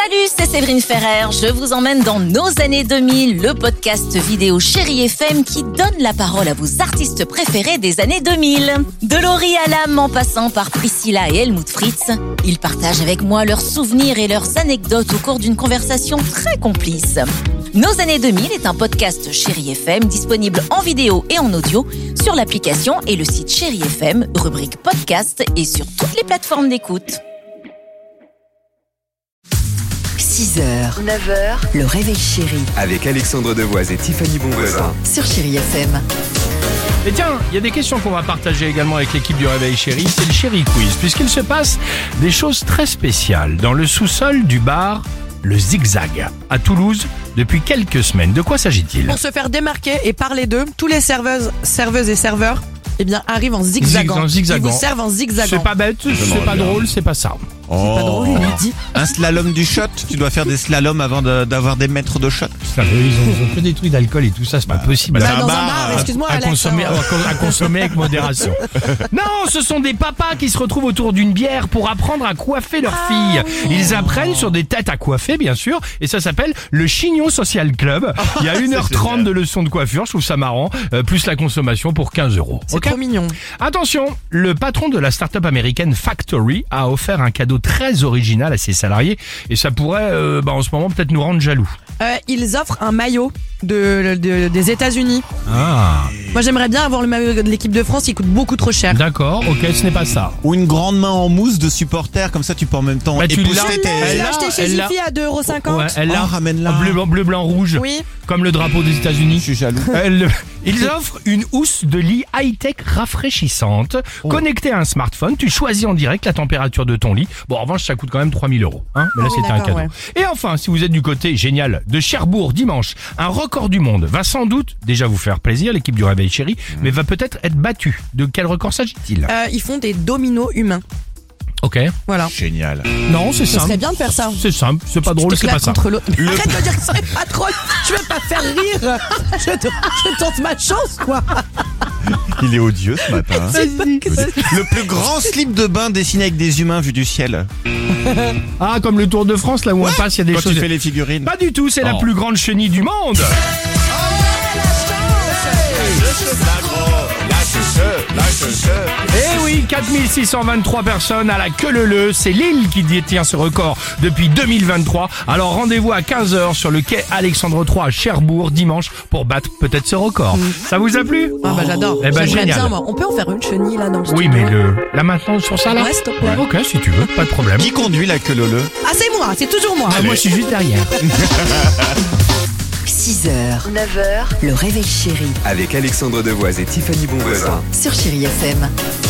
Salut, c'est Séverine Ferrer. Je vous emmène dans nos années 2000, le podcast vidéo Chérie FM qui donne la parole à vos artistes préférés des années 2000. De Laurie Hallam en passant par Priscilla et Helmut Fritz, ils partagent avec moi leurs souvenirs et leurs anecdotes au cours d'une conversation très complice. Nos années 2000 est un podcast Chérie FM disponible en vidéo et en audio sur l'application et le site Chérie FM, rubrique podcast et sur toutes les plateformes d'écoute. 6h, 9h, le réveil chéri Avec Alexandre Devoise et Tiffany Bonvoisin. sur Chérie FM. Et tiens, il y a des questions qu'on va partager également avec l'équipe du Réveil Chéri, c'est le Chéri Quiz, puisqu'il se passe des choses très spéciales dans le sous-sol du bar Le Zigzag, à Toulouse, depuis quelques semaines. De quoi s'agit-il ? Pour se faire démarquer et parler d'eux, tous les serveuses et serveurs arrivent en zigzagant. Ils vous servent en zigzagant. C'est pas bête, c'est pas drôle, c'est pas ça. C'est pas drôle, il dit. Un slalom du shot. Tu dois faire des slaloms avant d'avoir des mètres de shot. Putain, ils ont fait des trucs d'alcool et tout ça, c'est pas possible. Bah, C'est un dans un bar bar, excuse-moi, à Alex, consommer, à consommer avec modération. Non, ce sont des papas qui se retrouvent autour d'une bière pour apprendre à coiffer leurs filles. Ils apprennent sur des têtes à coiffer, bien sûr, et ça s'appelle le Chignon Social Club. Il y a 1h30 de leçons de coiffure, je trouve ça marrant, plus la consommation pour 15€. C'est Ok ? trop mignon. Attention, le patron de la start-up américaine Factory a offert un cadeau très original à ses salariés et ça pourrait, en ce moment, peut-être nous rendre jaloux. Ils offrent un maillot des États-Unis. Ah, Moi, j'aimerais bien avoir le maillot de l'équipe de France, il coûte beaucoup trop cher. d'accord, ok, ce n'est pas ça. Ou une grande main en mousse de supporter, comme ça tu peux en même temps Bah, tu l'as. épouster tes... Elle Je l'ai l'a, acheté chez elle l'a. Jiffy à 2,50€. Ouais, elle l'a. ramène-la. Bleu, blanc, rouge. Oui. Comme le drapeau des Je États-Unis. suis jaloux. Ils offrent une housse de lit high-tech rafraîchissante. Connectée à un smartphone, tu choisis en direct la température de ton lit. Bon, en revanche, ça coûte quand même 3000€. Hein, mais là, Ah oui, c'était un d'accord, cadeau. ouais. Et enfin, si vous êtes du côté génial de Cherbourg dimanche, un record du monde va sans doute déjà vous faire plaisir, l'équipe du Réveil Chéri, mais va peut-être être battu. De quel record s'agit-il ? Ils font des dominos humains. Ok. Voilà. Génial. Non, c'est Ce simple. serait bien de faire ça. C'est simple, c'est pas drôle, Tu te c'est pas claques ça. contre l'autre. Mais arrête de dire que ce serait pas drôle. Je veux pas faire rire. Je tente ma chance, quoi. Il est odieux ce matin. Le plus grand slip de bain dessiné avec des humains vu du ciel. Ah, comme le Tour de France, là où on passe, il y a des Quand choses... tu fais les figurines. Pas du tout, c'est la Oh. plus grande chenille du monde. Eh oui, 4623 personnes à la queue leu-leu. C'est Lille qui détient ce record depuis 2023. Alors rendez-vous à 15h sur le quai Alexandre III à Cherbourg dimanche pour battre peut-être ce record. Ça vous a plu ? Ah bah j'adore. Eh ben, J'aimerais génial. bien, moi. On peut en faire une chenille là dans le Oui, studio. mais là maintenant sur ça là. Ouais, s'il te plaît. Ok, si tu veux, pas de problème. Qui conduit la queue leu? Ah, c'est moi, c'est toujours moi. Ah, moi je suis juste derrière. 6h, 9h, le réveil chéri Avec Alexandre Devoise et Tiffany Bonvoisin. sur Chérie FM.